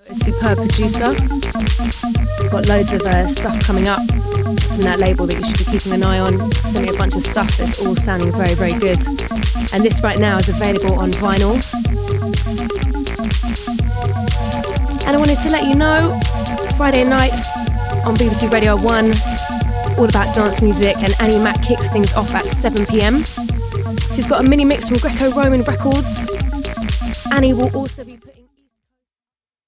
A superb producer. Got loads of stuff coming up from that label that you should be keeping an eye on. Sent me a bunch of stuff that's all sounding very, very good. And this right now is available on vinyl. And I wanted to let you know, Friday nights on BBC Radio 1, all about dance music, and Annie Mac kicks things off at 7 p.m. She's got a mini mix from Greco-Roman Records. Annie will also be putting